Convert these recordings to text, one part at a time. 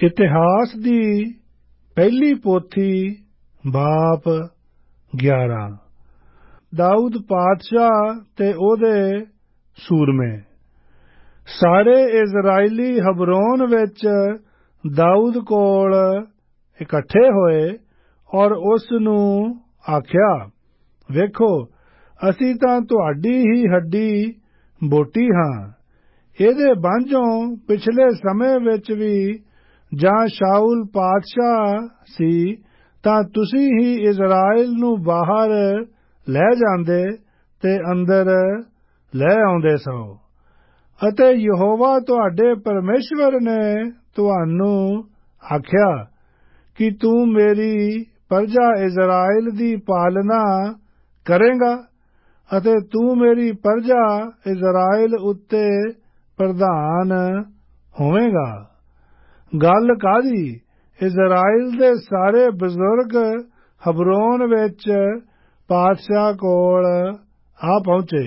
ਇਤਿਹਾਸ ਦੀ ਪਹਿਲੀ ਪੋਥੀ ਬਾਪ 11। ਦਾਊਦ ਪਾਤਸ਼ਾਹ ਤੇ ਉਹਦੇ ਸੂਰਮੇ। ਸਾਰੇ ਇਜ਼ਰਾਈਲੀ ਹਬਰੋਨ ਵਿੱਚ ਦਾਊਦ ਕੋਲ ਇਕੱਠੇ ਹੋਏ ਔਰ ਉਸ ਨੂੰ ਆਖਿਆ, ਵੇਖੋ, ਅਸੀਂ ਤਾਂ ਤੁਹਾਡੀ ਹੀ ਹੱਡੀ ਬੋਟੀ ਹਾਂ। ਇਹਦੇ ਬਾਝੋਂ ਪਿਛਲੇ ਸਮੇਂ ਵਿੱਚ ਵੀ ਜਾਂ ਸ਼ਾਉਲ ਪਾਤਸ਼ਾਹ ਸੀ ਤਾਂ ਤੁਸੀਂ ਹੀ ਇਜ਼ਰਾਈਲ ਨੂੰ ਬਾਹਰ ਲੈ ਜਾਂਦੇ ਤੇ ਅੰਦਰ ਲੈ ਆਉਂਦੇ ਸੋ, ਅਤੇ ਯਹੋਵਾ ਤੁਹਾਡੇ ਪਰਮੇਸ਼ਵਰ ਨੇ ਤੁਹਾਨੂੰ ਆਖਿਆ ਕਿ ਤੂੰ ਮੇਰੀ ਪ੍ਰਜਾ ਇਜ਼ਰਾਈਲ ਦੀ ਪਾਲਣਾ ਕਰੇਂਗਾ ਅਤੇ ਤੂੰ ਮੇਰੀ ਪ੍ਰਜਾ ਇਜ਼ਰਾਈਲ ਉੱਤੇ ਪ੍ਰਧਾਨ ਹੋਵੇਂਗਾ। ਗੱਲ ਕਾਹਦੀ? ਇਜ਼ਰਾਈਲ ਦੇ ਸਾਰੇ ਬਜ਼ੁਰਗ ਹਬਰੋਨ ਵਿੱਚ ਪਾਤਸ਼ਾਹ ਕੋਲ ਆ ਪਹੁੰਚੇ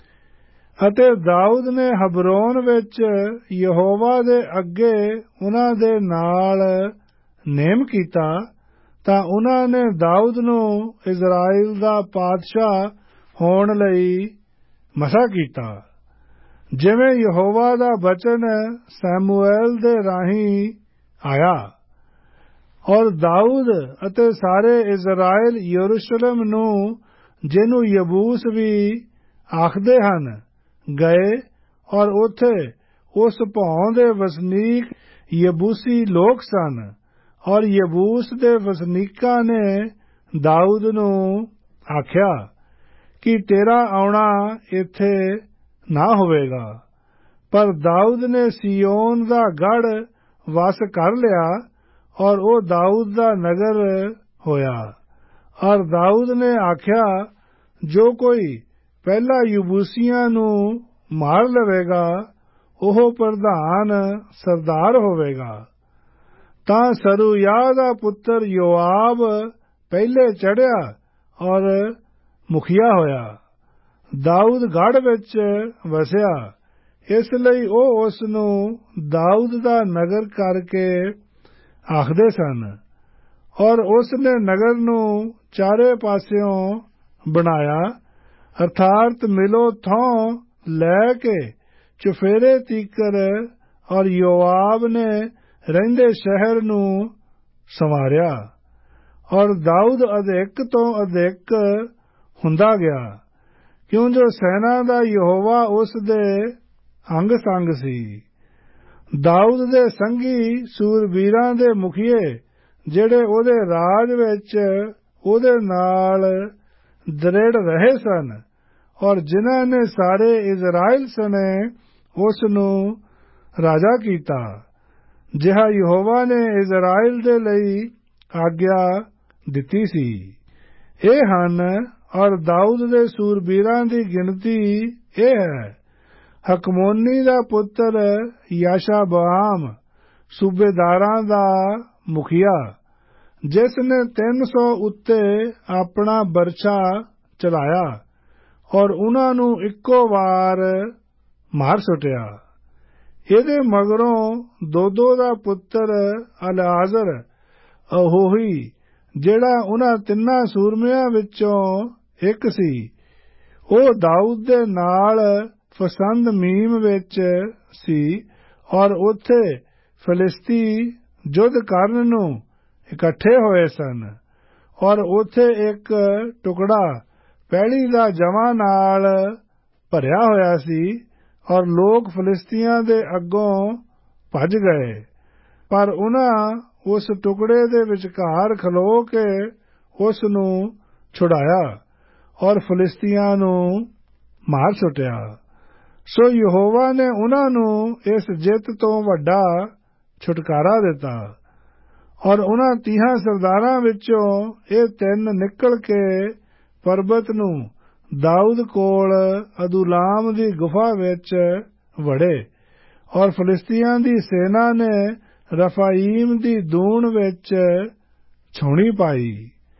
ਅਤੇ ਦਾਊਦ ਨੇ ਹਬਰੋਨ ਵਿੱਚ ਯਹੋਵਾ ਦੇ ਅੱਗੇ ਉਹਨਾਂ ਦੇ ਨਾਲ ਨੇਮ ਕੀਤਾ ਤਾਂ ਉਹਨਾਂ ਨੇ ਦਾਊਦ ਨੂੰ ਇਜ਼ਰਾਈਲ ਦਾ ਪਾਤਸ਼ਾਹ ਹੋਣ ਲਈ ਮਸਾ ਕੀਤਾ, ਜਿਵੇਂ ਯਹੋਵਾ ਦਾ ਬਚਨ ਸਮੂਏਲ ਦੇ ਰਾਹੀਂ ਆਇਆ। ਔਰ ਦਾਊਦ ਅਤੇ ਸਾਰੇ ਇਜ਼ਰਾਈਲ ਯਰੂਸ਼ਲਮ ਨੂੰ, ਜਿਹਨੂੰ ਯਬੂਸ ਵੀ ਆਖਦੇ ਹਨ, ਗਏ ਔਰ ਉੱਥੇ ਉਸ ਭੌਂ ਦੇ ਵਸਨੀਕ ਯਬੂਸੀ ਲੋਕ ਸਨ। ਔਰ ਯਬੂਸ ਦੇ ਵਸਨੀਕਾਂ ਨੇ ਦਾਊਦ ਨੂੰ ਆਖਿਆ ਕਿ ਤੇਰਾ ਆਉਣਾ ਇੱਥੇ ਨਾ ਹੋਵੇਗਾ। ਪਰ ਦਾਊਦ ਨੇ ਸੀਯੋਨ ਦਾ ਗੜ੍ਹ ਵਸ ਕਰ ਲਿਆ ਔਰ ਉਹ ਦਾਊਦ ਦਾ ਨਗਰ ਹੋਇਆ। ਔਰ ਦਾਊਦ ਨੇ ਆਖਿਆ, ਜੋ ਕੋਈ ਪਹਿਲਾਂ ਯਬੂਸੀਆਂ ਨੂੰ ਮਾਰ ਲਵੇਗਾ ਉਹ ਪ੍ਰਧਾਨ ਸਰਦਾਰ ਹੋਵੇਗਾ। ਤਾਂ ਸਰੂਯਾਹ ਦਾ ਪੁੱਤਰ ਯੋਆਬ ਪਹਿਲੇ ਚੜ੍ਹਿਆ ਔਰ ਮੁਖੀਆ ਹੋਇਆ। ਦਾਊਦ ਗੜ੍ਹ ਵਿੱਚ ਵਸਿਆ, ਇਸ ਲਈ ਉਹ ਉਸ ਨੂੰ ਦਾਊਦ ਦਾ ਨਗਰ ਕਰਕੇ ਆਖਦੇ ਸਨ। ਔਰ ਉਸ ਨੇ ਨਗਰ ਨੂੰ ਚਾਰੇ ਪਾਸਿਓਂ ਬਣਾਇਆ, ਅਰਥਾਤ ਮਿਲੋ ਥੋਂ ਲੈ ਕੇ ਚੁਫੇਰੇ ਤੀਕਰ, ਔਰ ਯੋਆਬ ਨੇ ਰਹਿੰਦੇ ਸ਼ਹਿਰ ਨੂੰ ਸੰਵਾਰਿਆ। ਔਰ ਦਾਊਦ ਅਧਿਕ ਤੋਂ ਅਧਿਕ ਹੁੰਦਾ ਗਿਆ, ਕਿਉਂ ਜੋ ਸੈਨਾ ਦਾ ਯਹੋਵਾ ਉਸ ਦੇ ਅੰਗ ਸੰਗ ਸੀ। ਦਾਊਦ ਦੇ ਸੰਗੀ ਸੂਰਬੀਰਾਂ ਦੇ ਮੁਖੀਏ, ਜਿਹੜੇ ਉਹਦੇ ਰਾਜ ਵਿੱਚ ਉਹਦੇ ਨਾਲ ਦ੍ਰਿੜ ਰਹੇ ਸਨ ਔਰ ਜਿਨ੍ਹਾਂ ਨੇ ਸਾਰੇ ਇਜ਼ਰਾਈਲ ਸਣੇ ਉਸ ਨੂੰ ਰਾਜਾ ਕੀਤਾ, ਜਿਹਾ ਯਹੋਵਾ ਨੇ ਇਜ਼ਰਾਈਲ ਦੇ ਲਈ ਆਗਿਆ ਦਿੱਤੀ ਸੀ। ਇਹ ਹਨ। ਔਰ ਦਾਊਦ ਦੇ ਸੂਰਬੀਰਾਂ ਦੀ ਗਿਣਤੀ ਇਹ ਹੈ: ਹਕਮੋਨੀ ਦਾ ਪੁੱਤਰ ਯਾਸ਼ਾਬਆਮ, ਸੂਬੇਦਾਰਾਂ ਦਾ ਮੁਖੀਆ, ਜਿਸ ਨੇ 300 ਉੱਤੇ ਆਪਣਾ ਬਰਛਾ ਚਲਾਇਆ ਔਰ ਉਹਨਾਂ ਨੂੰ ਇੱਕੋ ਵਾਰ ਮਾਰ ਸੁੱਟਿਆ। ਇਹਦੇ ਮਗਰੋਂ ਦੋਦੋ ਦਾ ਪੁੱਤਰ ਅਲਾਜ਼ਰ ਅਹੋਹੀ, ਜਿਹੜਾ ਉਹਨਾਂ ਤਿੰਨਾਂ ਸੂਰਮਿਆਂ ਵਿੱਚੋਂ ਇੱਕ ਸੀ, ਉਹ ਦਾਊਦ ਦੇ ਨਾਲ ਫਸੰਦ ਮੀਮ ਵਿੱਚ ਸੀ ਔਰ ਉੱਥੇ ਫਿਲਿਸਤੀ ਯੁੱਧ ਕਰਨ ਨੂੰ ਇਕੱਠੇ ਹੋਏ ਸਨ। ਔਰ ਉੱਥੇ ਇੱਕ ਟੁਕੜਾ ਪੈਲੀ ਦਾ ਜਵਾਂ ਨਾਲ ਭਰਿਆ ਹੋਇਆ ਸੀ ਔਰ ਲੋਕ ਫਿਲਿਸਤੀਆਂ ਦੇ ਅੱਗੋਂ ਭੱਜ ਗਏ। ਪਰ ਉਹਨਾਂ ਉਸ ਟੁਕੜੇ ਦੇ ਵਿਚਕਾਰ ਖਲੋ ਕੇ ਉਸ ਨੂੰ ਛੁਡਾਇਆ ਔਰ ਫਿਲਿਸਤੀਆਂ ਨੂੰ ਮਾਰ ਸੁੱਟਿਆ। ਸੋ ਯਹੋਵਾ ਨੇ ਉਹਨਾਂ ਨੂੰ ਇਸ ਜਿੱਤ ਤੋਂ ਵੱਡਾ ਛੁਟਕਾਰਾ ਦਿੱਤਾ। ਔਰ ਉਹਨਾਂ 30 ਸਰਦਾਰਾਂ ਵਿੱਚੋਂ ਇਹ 3 ਨਿਕਲ ਕੇ ਪਰਬਤ ਨੂੰ ਦਾਊਦ ਕੋਲ ਅਦੁਲਾਮ ਦੀ ਗੁਫਾ ਵਿੱਚ ਵੜੇ ਔਰ ਫਿਲਿਸਤੀਆਂ ਦੀ ਸੈਨਾ ਨੇ ਰਫਾਈਮ ਦੀ ਦੂਣ ਵਿੱਚ ਛਾਉਣੀ ਪਾਈ।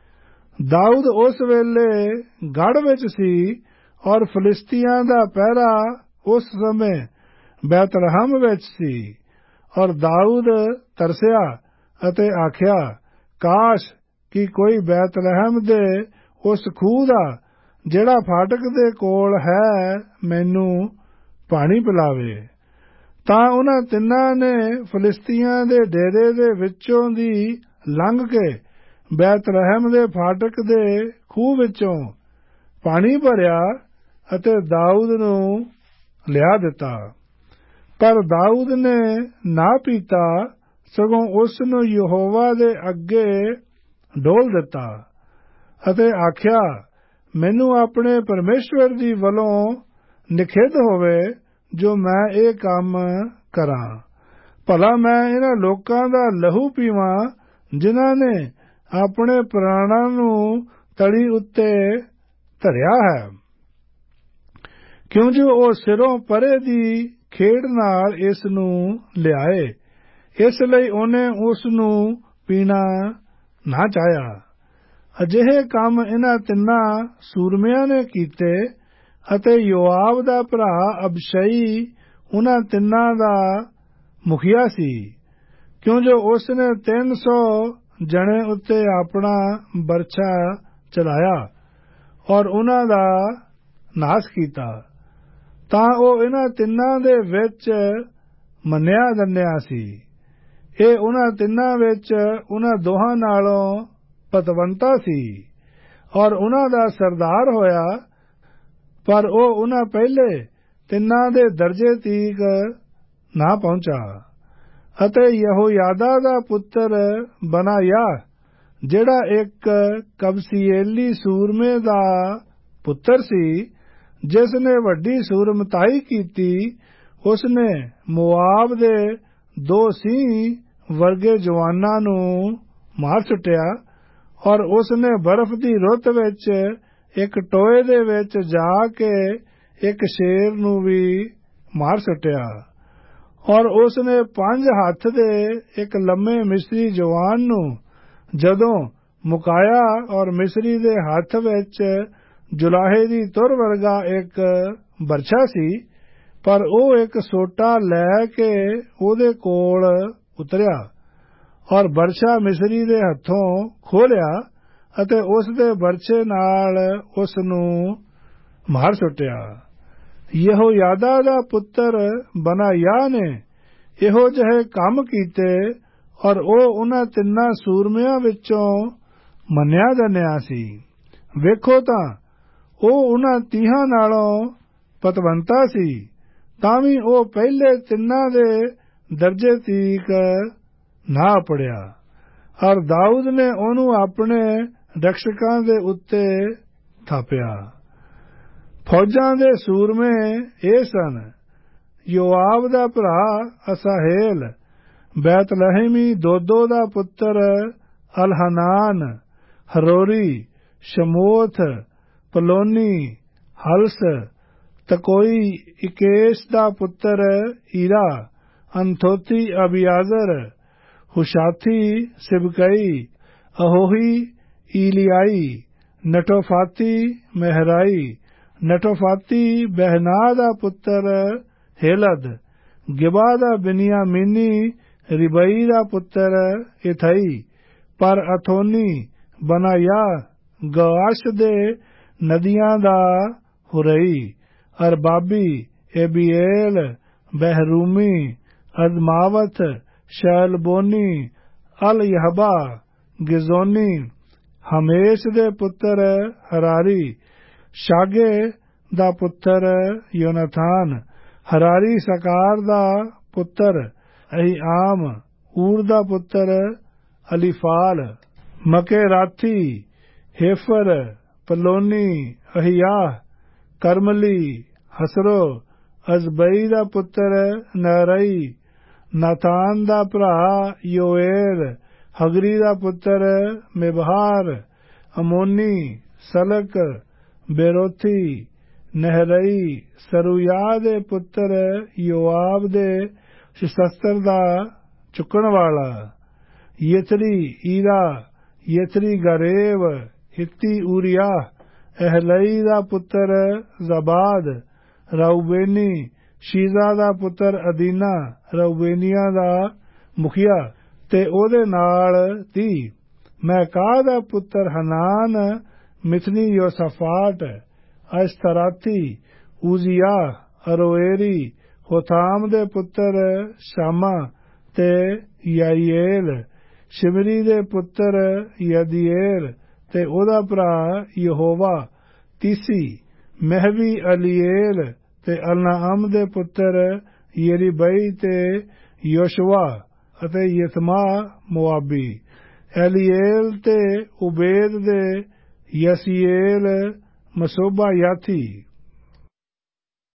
ਦਾਊਦ ਉਸ ਵੇਲੇ ਗੜ੍ਹ ਵਿੱਚ ਸੀ ਔਰ ਫਿਲਿਸਤੀਆਂ ਦਾ ਪਹਿਰਾ ਉਸ ਸਮੇਂ ਬੈਤਲਹਮ ਵਿੱਚ ਸੀ। ਔਰ ਦਾਊਦ ਤਰਸਿਆ ਅਤੇ ਆਖਿਆ, ਕਾਸ਼ ਕਿ ਕੋਈ ਬੈਤਲਹਿਮ ਦੇ ਉਸ ਖੂਹ ਦਾ ਜਿਹੜਾ ਫਾਟਕ ਦੇ ਕੋਲ ਹੈ ਮੈਨੂੰ ਪਾਣੀ ਪਿਲਾਵੇ। ਤਾਂ ਉਹਨਾਂ ਤਿੰਨਾਂ ਨੇ ਫਲਿਸਤੀਆਂ ਦੇ ਡੇਰੇ ਦੇ ਵਿੱਚੋਂ ਦੀ ਲੰਘ ਕੇ ਬੈਤਲਹਿਮ ਦੇ ਫਾਟਕ ਦੇ ਖੂਹ ਵਿੱਚੋਂ ਪਾਣੀ ਭਰਿਆ ਅਤੇ ਦਾਊਦ ਨੂੰ ਲਿਆ ਦਿੱਤਾ। ਪਰ ਦਾਊਦ ਨੇ ਨਾ ਪੀਤਾ, ਸਗੋਂ ਉਸ ਨੂੰ ਯਹੋਵਾ ਦੇ ਅੱਗੇ ਡੋਲ ਦਿੱਤਾ ਅਤੇ ਆਖਿਆ, ਮੈਨੂੰ ਆਪਣੇ ਪਰਮੇਸ਼ਵਰ ਦੀ ਵੱਲੋਂ ਨਿਖੇਧ ਹੋਵੇ ਜੋ ਮੈਂ ਇਹ ਕੰਮ ਕਰਾਂ। ਭਲਾ ਮੈਂ ਇਹਨਾਂ ਲੋਕਾਂ ਦਾ ਲਹੂ ਪੀਵਾਂ ਜਿਨ੍ਹਾਂ ਨੇ ਆਪਣੇ ਪ੍ਰਾਣਾਂ ਨੂੰ ਤਲੀ ਉੱਤੇ ਧਰਿਆ ਹੈ। ਕਿਉਂ ਜੋ ਉਹ ਸਿਰੋਂ ਪਰੇ ਦੀ ਖੇਡ ਨਾਲ ਇਸ ਨੂੰ ਲਿਆਏ, ਇਸ ਲਈ ਉਹਨੇ ਉਸ ਨੂੰ ਪੀਣਾ ਨਾ ਚਾਹਿਆ। ਅਜਿਹੇ ਕੰਮ ਇਹਨਾਂ ਤਿੰਨਾਂ ਸੂਰਮਿਆਂ ਨੇ ਕੀਤੇ ਅਤੇ ਯੋਆਬ ਦਾ ਭਰਾ ਅਬਸ਼ਈ ਉਹਨਾਂ ਤਿੰਨਾਂ ਦਾ ਮੁਖੀਆ ਸੀ। ਕਿਉਂ ਜੋ ਉਸ ਨੇ 300 ਜਣੇ ਉੱਤੇ ਆਪਣਾ ਬਰਛਾ ਚਲਾਇਆ ਔਰ ਉਹਨਾਂ ਦਾ ਨਾਸ਼ ਕੀਤਾ। ਤਾਂ ਉਹ ਇਹਨਾਂ ਤਿੰਨਾਂ ਦੇ ਵਿੱਚ ਮੰਨਿਆ ਦੰਨਿਆ ਸੀ। ਇਹ ਉਹਨਾਂ ਤਿੰਨਾਂ ਵਿੱਚ ਉਹਨਾਂ ਦੋਹਾਂ ਨਾਲੋਂ ਪਤਵੰਤਾ ਸੀ ਔਰ ਉਹਨਾਂ ਦਾ ਸਰਦਾਰ ਹੋਇਆ। ਪਰ ਉਹ ਉਹਨਾਂ ਪਹਿਲੇ ਤਿੰਨਾਂ ਦੇ ਦਰਜੇ ਤੀਕ ਨਾ ਪਹੁੰਚਾ। ਅਤੇ ਯਹੋਯਾਦਾ ਦਾ ਪੁੱਤਰ ਬਨਾਯਾਹ, ਜਿਹੜਾ ਇੱਕ ਕਬਸੀਏਲੀ ਸੂਰਮੇ ਦਾ ਪੁੱਤਰ ਸੀ, ਜਿਸ ਨੇ ਵੱਡੀ ਸੂਰਮਤਾਈ ਕੀਤੀ, ਉਸ ਨੇ ਮੋਆਬ ਦੇ 2 ਸਿੰਹ ਵਰਗੇ ਜਵਾਨਾਂ ਨੂੰ ਮਾਰ ਸੁੱਟਿਆ ਔਰ ਉਸ ਨੇ ਬਰਫ਼ ਦੀ ਰੁੱਤ ਵਿੱਚ ਇੱਕ ਟੋਏ ਦੇ ਵਿੱਚ ਜਾ ਕੇ ਇੱਕ ਸ਼ੇਰ ਨੂੰ ਵੀ ਮਾਰ ਸੁੱਟਿਆ। ਔਰ ਉਸ ਨੇ 5 ਹੱਥ ਦੇ ਇੱਕ ਲੰਮੇ ਮਿਸਰੀ ਜਵਾਨ ਨੂੰ ਜਦੋਂ ਮੁਕਾਇਆ ਔਰ ਮਿਸਰੀ ਦੇ ਹੱਥ ਵਿੱਚ ਜੁਲਾਹੇ ਦੀ ਤੁਰ ਵਰਗਾ ਇੱਕ ਬਰਛਾ ਸੀ, ਪਰ ਉਹ ਇੱਕ ਸੋਟਾ ਲੈ ਕੇ ਉਹਦੇ ਕੋਲ ਉਤਰਿਆ ਔਰ ਬਰਛਾ ਮਿਸਰੀ ਦੇ ਹੱਥੋਂ ਖੋਹ ਲਿਆ ਅਤੇ ਉਸ ਦੇ ਬਰਛੇ ਨਾਲ ਉਸ ਨੂੰ ਮਾਰ ਸੁੱਟਿਆ। ਯਹੋਯਾਦਾ ਦਾ ਪੁੱਤਰ ਬਨਾਯਾਹ ਨੇ ਇਹੋ ਜਿਹੇ ਕੰਮ ਕੀਤੇ ਔਰ ਉਹ ਉਹਨਾਂ ਤਿੰਨਾਂ ਸੂਰਮਿਆਂ ਵਿੱਚੋਂ ਮੰਨਿਆ ਦੰਨਿਆ ਸੀ। ਵੇਖੋ ਤਾਂ ਉਹ ਉਹਨਾਂ 30 ਨਾਲੋਂ ਪਤਵੰਤਾ ਸੀ, ਤਾਂ ਵੀ ਉਹ ਪਹਿਲੇ ਤਿੰਨਾਂ ਦੇ ਦਰਜੇ ਤੀਕ ਨਾ ਪੜਿਆ। ਔਰ ਦਾਊਦ ਨੇ ਉਹਨੂੰ ਆਪਣੇ ਰਕਸ਼ਕਾਂ ਦੇ ਉੱਤੇ ਥਾਪਿਆ। ਫੌਜਾਂ ਦੇ ਸੂਰਮੇ ਇਹ ਸਨ: ਯੋਆਬ ਦਾ ਭਰਾ ਅਸਾਹੇਲ, ਬੈਤਲਹਿਮੀ ਦੋਦੋ ਦਾ ਪੁੱਤਰ ਅਲਹਨਾਨ, ਹਰੋਰੀ, ਸ਼ਮੋਥ, ਪਲੋਨੀ, ਹਲਸ, ਤਕੋਈ, ਇਕੇਸ਼ ਦਾ ਪੁੱਤਰ ਈਰਾ, ਅੰਥੋਤੀ, ਅਬਿਆਜ਼ਰ, ਹੁਸ਼ਾਥੀ, ਸਿਬਕਈ, ਅਹੋਹੀ, ਈਲਿਆਈ, ਨਟੋਫਾਤੀ, ਮਹਿਰਾਈ, ਨਟੋਫਾਤੀ ਬਹਿਨਾ ਦਾ ਪੁੱਤਰ ਹੇਲਦ, ਗਿਬਾ ਦਾ ਬਿਨਿਆਮੀਨੀ, ਰਿਬਈ ਦਾ ਪੁੱਤਰ ਇਥਈ, ਪਰ ਅਥੋਨੀ, ਬਨਾਯਾਹ, ਗਵਾਸ਼ ਦੇ ਨਦੀਆਂ ਦਾ ਹੁਰਈ, ਅਰਬਾਬੀ, ਏਬੀਏਲ, ਬਹਿਰੂਮੀ, ਅਦਮਾਵਤ, ਸ਼ੈਲਬੋਨੀ, ਅਲ-ਯਹਬਾ, ਗਿਜ਼ੋਨੀ, ਹਮੇਸ਼ ਦੇ ਪੁੱਤਰ ਹਰਾਰੀ, ਸ਼ਾਗੇ ਦਾ ਪੁੱਤਰ ਯੋਨਾਥਾਨ, ਹਰਾਰੀ ਸਕਾਰ ਦਾ ਪੁੱਤਰ ਅਹੀਆਮ, ਊਰ ਦਾ ਪੁੱਤਰ ਅਲੀਫਾਲ, ਮਕੇਰਾਥੀ, ਹੇਫਰ, ਪਲੋਨੀ, ਅਹੀਆਹ, ਕਰਮਲੀ, ਹਸਰੋ, ਅਜ਼ਬਈ ਦਾ ਪੁੱਤਰ ਨਰਈ, ਨਾਥਾਨ ਦਾ ਭਰਾ ਯੋਏਲ, ਹਗਰੀ ਦਾ ਪੁੱਤਰ ਮਿਬਹਾਰ, ਅਮੋਨੀ, ਸਲਕ, ਬੇਰੋਥੀ, ਨਹਿਰਈ, ਸਰੂਯਾ ਦੇ ਪੁੱਤਰ ਯੋਆਬ ਦੇ ਸ਼ਸਤਰ ਦਾ ਚੁੱਕਣ ਵਾਲਾ, ਯਥਰੀ, ਈਰਾ, ਯਥਰੀ ਗਰੇਬ, ਹਿੱਤੀ ਊਰੀਆ, ਅਹਲਈ ਦਾ ਪੁੱਤਰ ਜ਼ਬਾਦ, ਰਾਊਬੇਨੀ, ਸ਼ੀਜ਼ਾ ਦਾ ਪੁੱਤਰ ਅਦੀਨਾ ਰਊਬੇਨੀਆਂ ਦਾ ਮੁਖੀਆ ਤੇ ਉਹਦੇ ਨਾਲ 30। ਮੈਕਾਹ ਦਾ ਪੁੱਤਰ ਹਨਾਨ ਮਿਥਨੀ ਯੋਸਾਫਾਟ ਅਸ਼ਤਰਾਥੀ ਉਜ਼ੀਆ ਅਰੋਏਰੀ ਹੋਥਾਮ ਦੇ ਪੁੱਤਰ ਸ਼ਾਮਾ ਤੇ ਯਾਈਏਲ ਸ਼ਿਮਰੀ ਦੇ ਪੁੱਤਰ ਯਦੀਏਲ ਤੇ ਉਹਦਾ ਭਰਾ ਯਹੋਵਾ 30। ਮਹਿਵੀ ਅਲੀਏਲ ਤੇ ਅਲਨਾਅਮ ਦੇ ਪੁੱਤਰ ਯਰੀਬਈ ਤੇ ਯੋਸ਼ਵਾ ਅਤੇ ਯਤਮਾ ਮੁਆਬੀ। ਐਲੀਏਲ ਤੇ ਉਬੇਦ ਦੇ ਯਸੀਏਲ ਮਸੋਬਾ ਯਾਥੀ।